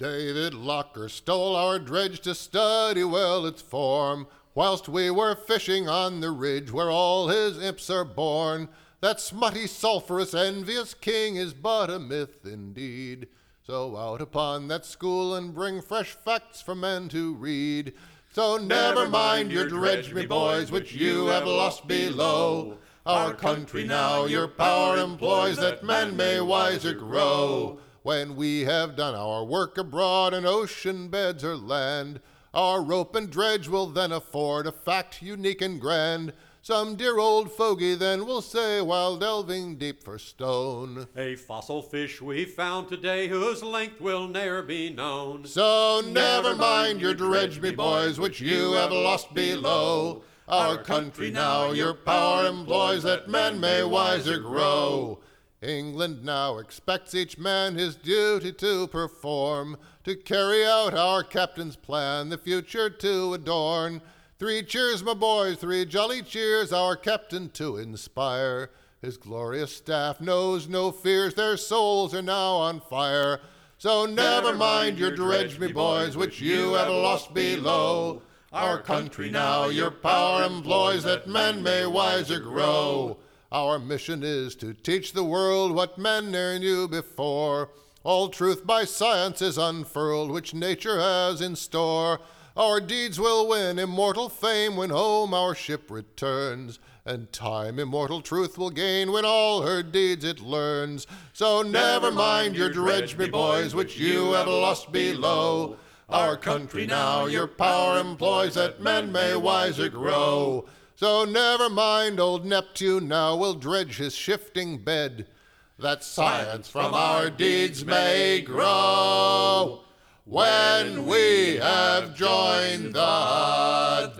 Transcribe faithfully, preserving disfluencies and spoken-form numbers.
David Locker stole our dredge to study well its form, whilst we were fishing on the ridge where all his imps are born. That smutty, sulphurous, envious king is but a myth indeed. So out upon that school and bring fresh facts for men to read. So never mind your dredge, me boys, which you have lost below. Our country now your power employs, that men may wiser grow. When we have done our work abroad in ocean beds or land, our rope and dredge will then afford a fact unique and grand. Some dear old fogey then will say while delving deep for stone, a fossil fish we found today whose length will ne'er be known. So never mind your dredge, me boys, which you have lost below. Our country now your power employs, that men may wiser grow. England now expects each man his duty to perform, to carry out our captain's plan, the future to adorn. Three cheers, my boys, three jolly cheers, our captain to inspire. His glorious staff knows no fears, their souls are now on fire. So never mind your dredge, me boys, which you have lost below. Our country now your power employs, that men may wiser grow. Our mission is to teach the world what men ne'er knew before. All truth by science is unfurled, which nature has in store. Our deeds will win immortal fame when home our ship returns, and time immortal truth will gain when all her deeds it learns. So never mind your dredge, me boys, which you have lost below. Our country now your power employs, that men may wiser grow. So never mind old Neptune now will dredge his shifting bed, that science from our deeds may grow when we have joined the